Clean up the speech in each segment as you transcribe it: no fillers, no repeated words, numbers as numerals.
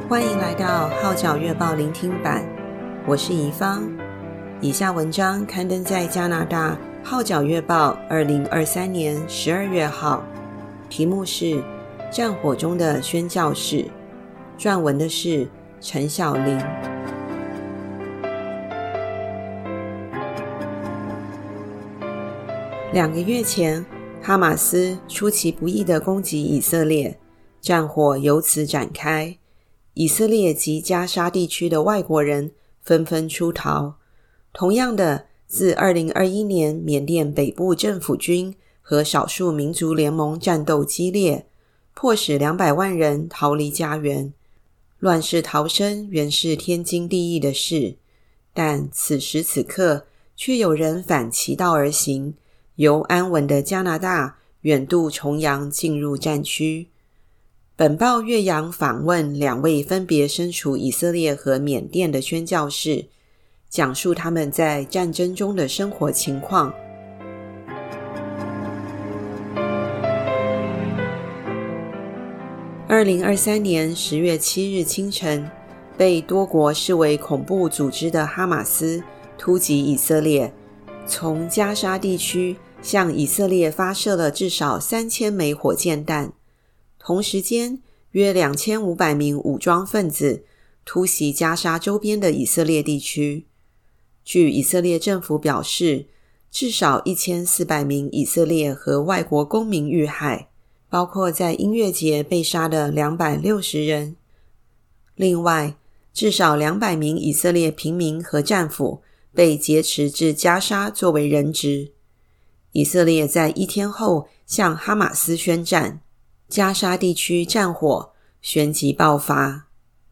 欢迎来到号角月报聆听版，我是怡芳。以下文章刊登在加拿大号角月报2023年12月号，题目是战火中的宣教士，撰文的是陈晓玲。2个月前，哈马斯出其不意地攻击以色列，战火由此展开。以色列及加沙地区的外国人纷纷出逃。同样的，自2021年缅甸北部政府军和少数民族联盟战斗激烈，迫使200万人逃离家园。乱世逃生原是天经地义的事，但此时此刻却有人反其道而行，由安稳的加拿大远渡重洋进入战区。本报岳阳访问2位分别身处以色列和缅甸的宣教士，讲述他们在战争中的生活情况。2023年10月7日清晨，被多国视为恐怖组织的哈马斯突击以色列，从加沙地区向以色列发射了至少3000枚火箭弹。同时间，约2500名武装分子突袭加沙周边的以色列地区。据以色列政府表示，至少1400名以色列和外国公民遇害，包括在音乐节被杀的260人。另外，至少200名以色列平民和战俘被劫持至加沙作为人质。以色列在1天后向哈马斯宣战，加沙地区战火旋即爆发。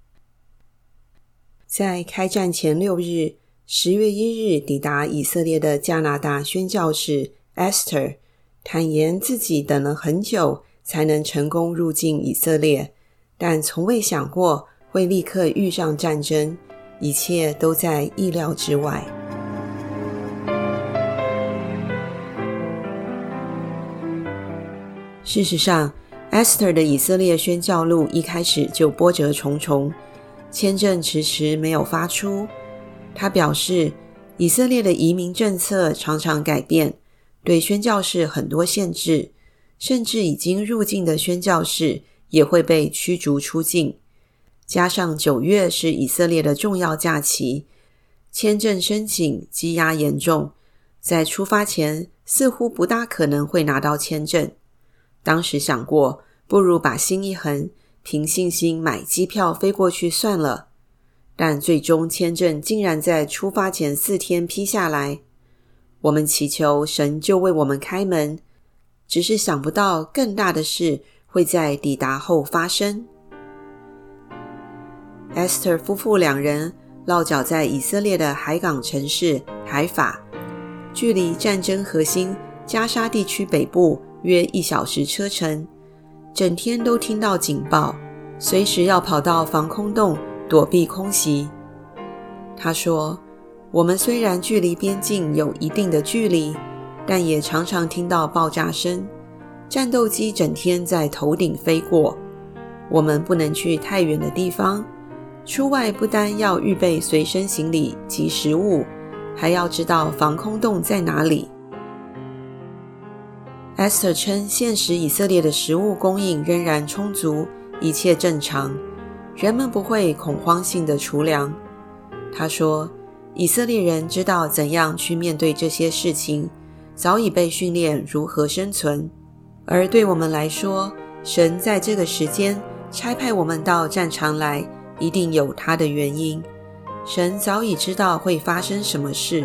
在开战前6日，10月1日抵达以色列的加拿大宣教士 Esther 坦言自己等了很久才能成功入境以色列，但从未想过会立刻遇上战争，一切都在意料之外。事实上，Esther 的以色列宣教路一开始就波折重重，签证迟迟没有发出。他表示，以色列的移民政策常常改变，对宣教士很多限制，甚至已经入境的宣教士也会被驱逐出境。加上9月是以色列的重要假期，签证申请积压严重，在出发前似乎不大可能会拿到签证。当时想过，不如把心一横，凭信心买机票飞过去算了。但最终签证竟然在出发前4天批下来。我们祈求神就为我们开门，只是想不到更大的事会在抵达后发生。Esther 夫妇2人落脚在以色列的海港城市海法，距离战争核心加沙地区北部约1小时车程，整天都听到警报，随时要跑到防空洞躲避空袭。他说，我们虽然距离边境有一定的距离，但也常常听到爆炸声，战斗机整天在头顶飞过。我们不能去太远的地方，出外不单要预备随身行李及食物，还要知道防空洞在哪里。Esther 称，现时以色列的食物供应仍然充足，一切正常，人们不会恐慌性的储粮。他说，以色列人知道怎样去面对这些事情，早已被训练如何生存。而对我们来说，神在这个时间差派我们到战场来，一定有他的原因。神早已知道会发生什么事。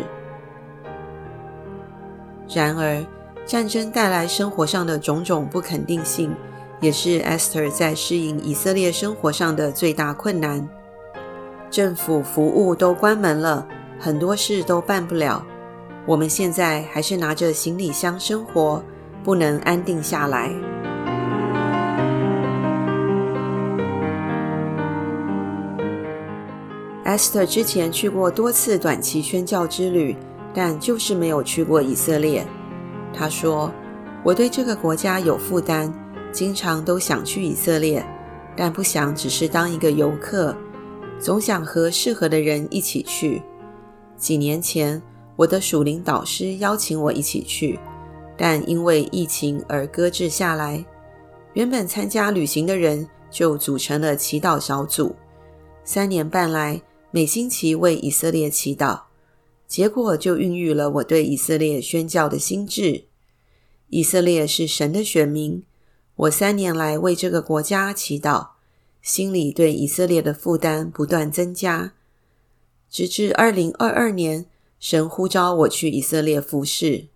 然而，战争带来生活上的种种不肯定性，也是 Esther 在适应以色列生活上的最大困难。政府服务都关门了，很多事都办不了。我们现在还是拿着行李箱生活，不能安定下来。Esther 之前去过多次短期宣教之旅，但就是没有去过以色列。他说，我对这个国家有负担，经常都想去以色列， 但不想只是当一个游客，总想和适合的人一起去。几年前，我的属灵导师邀请我一起去，但因为疫情而搁置下来。原本参加旅行的人就组成了祈祷小组，3年半来每星期为以色列祈祷，结果就孕育了我对以色列宣教的心志。以色列是神的选民，我3年来为这个国家祈祷，心里对以色列的负担不断增加，直至2022年，神呼召我去以色列服侍。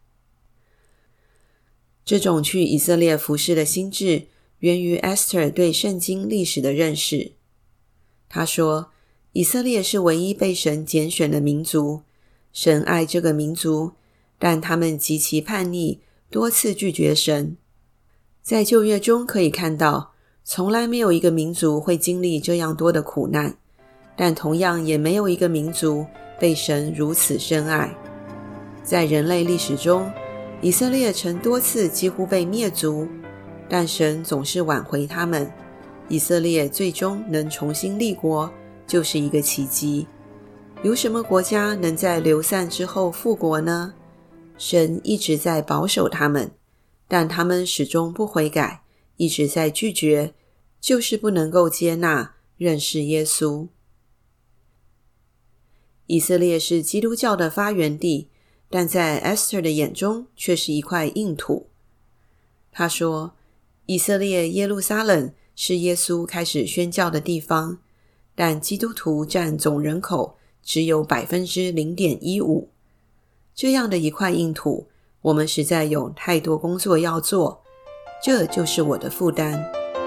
这种去以色列服侍的心志源于 Esther 对圣经历史的认识。他说，以色列是唯一被神拣选的民族，神爱这个民族，但他们极其叛逆，多次拒绝神。在旧约中可以看到，从来没有一个民族会经历这样多的苦难，但同样也没有一个民族被神如此深爱。在人类历史中，以色列曾多次几乎被灭族，但神总是挽回他们。以色列最终能重新立国，就是一个奇迹。有什么国家能在流散之后复国呢？神一直在保守他们，但他们始终不悔改，一直在拒绝，就是不能够接纳认识耶稣。以色列是基督教的发源地，但在 Esther 的眼中却是一块硬土。他说，以色列耶路撒冷是耶稣开始宣教的地方，但基督徒占总人口只有 0.15%。 这样的一块硬土，我们实在有太多工作要做，这就是我的负担。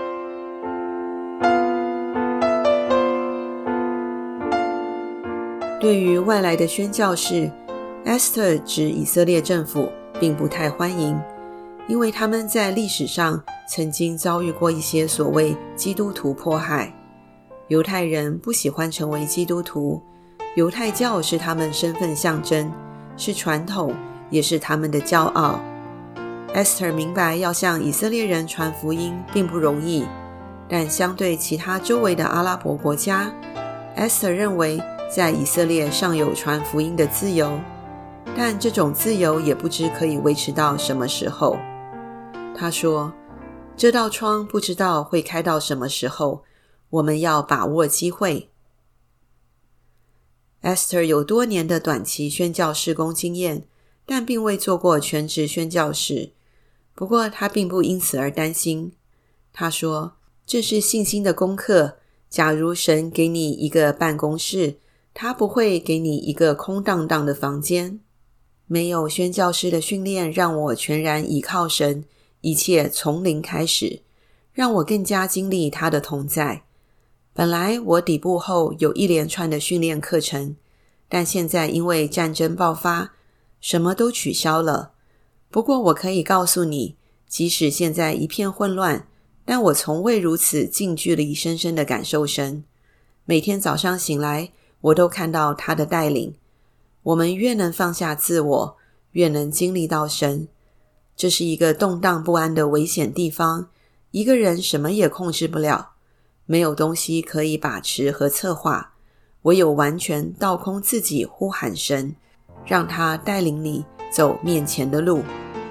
对于外来的宣教士，Esther 指以色列政府并不太欢迎，因为他们在历史上曾经遭遇过一些所谓基督徒迫害。犹太人不喜欢成为基督徒，犹太教是他们身份象征，是传统，也是他们的骄傲。Esther 明白要向以色列人传福音并不容易，但相对其他周围的阿拉伯国家， Esther 认为在以色列尚有传福音的自由，但这种自由也不知可以维持到什么时候。他说，这道窗不知道会开到什么时候，我们要把握机会。Esther 有多年的短期宣教事工经验，但并未做过全职宣教士。不过他并不因此而担心。他说，这是信心的功课，假如神给你一个办公室，他不会给你一个空荡荡的房间。没有宣教师的训练让我全然倚靠神，一切从零开始，让我更加经历他的同在。本来我抵步后有一连串的训练课程，但现在因为战争爆发，什么都取消了。不过我可以告诉你，即使现在一片混乱，但我从未如此近距离深深地感受神。每天早上醒来，我都看到他的带领。我们越能放下自我，越能经历到神。这是一个动荡不安的危险地方，一个人什么也控制不了，没有东西可以把持和策划，唯有完全倒空自己，呼喊神，让他带领你走面前的路。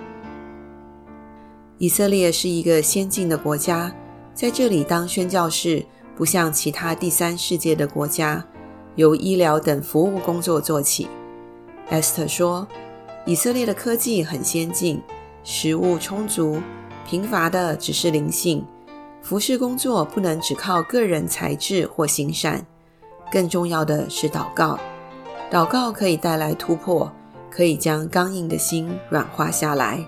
以色列是一个先进的国家，在这里当宣教士不像其他第三世界的国家，由医疗等服务工作做起。Esther 说，以色列的科技很先进，食物充足，贫乏的只是灵性。服事工作不能只靠个人才智或行善，更重要的是祷告。祷告可以带来突破，可以将刚硬的心软化下来。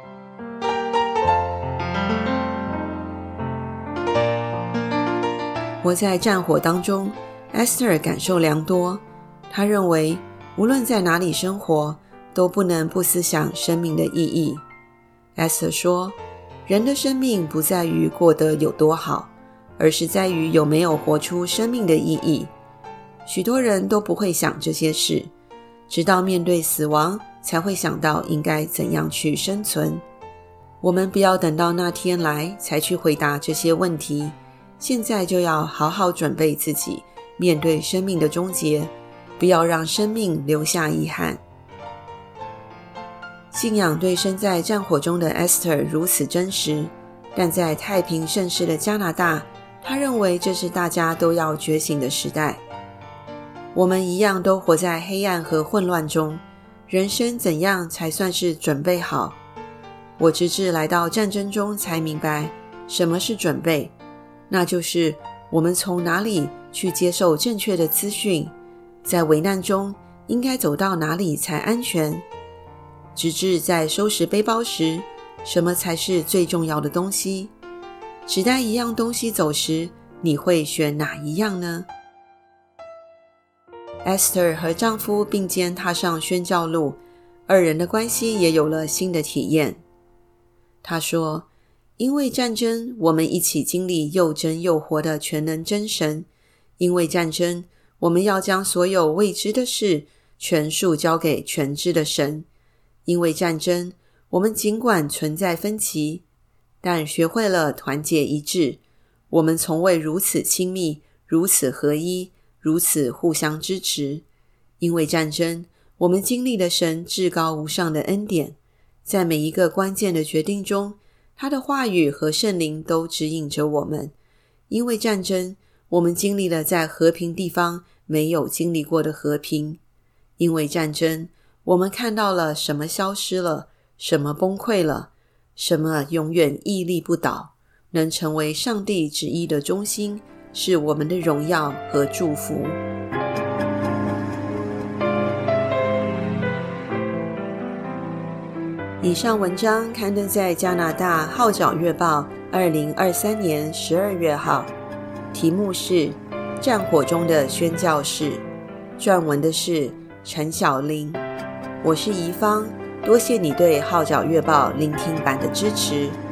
活在战火当中， Esther 感受良多。她认为无论在哪里生活，都不能不思想生命的意义。 Esther 说，人的生命不在于过得有多好，而是在于有没有活出生命的意义。许多人都不会想这些事，直到面对死亡才会想到应该怎样去生存。我们不要等到那天来才去回答这些问题， 现在就要好好准备自己，面对生命的终结，不要让生命留下遗憾。信仰对身在战火中的 Esther 如此真实，但在太平盛世的加拿大，他认为这是大家都要觉醒的时代。我们一样都活在黑暗和混乱中，人生怎样才算是准备好？我直至来到战争中才明白什么是准备，那就是我们从哪里去接受正确的资讯，在危难中应该走到哪里才安全。直至在收拾背包时，什么才是最重要的东西？只带一样东西走时，你会选哪一样呢？ Esther 和丈夫并肩踏上宣教路，二人的关系也有了新的体验。她说，因为战争，我们一起经历又真又活的全能真神。因为战争，我们要将所有未知的事全数交给全知的神。因为战争，我们尽管存在分歧，但学会了团结一致。我们从未如此亲密，如此合一，如此互相支持。因为战争，我们经历了神至高无上的恩典，在每一个关键的决定中，他的话语和圣灵都指引着我们。因为战争，我们经历了在和平地方没有经历过的和平。因为战争，我们看到了什么消失了，什么崩溃了，什么永远屹立不倒，能成为上帝旨意的中心，是我们的荣耀和祝福。以上文章刊登在加拿大号角月报2023年12月号，题目是战火中的宣教士，撰文的是陈小玲。我是宜芳，多谢你对号角月报聆听版的支持。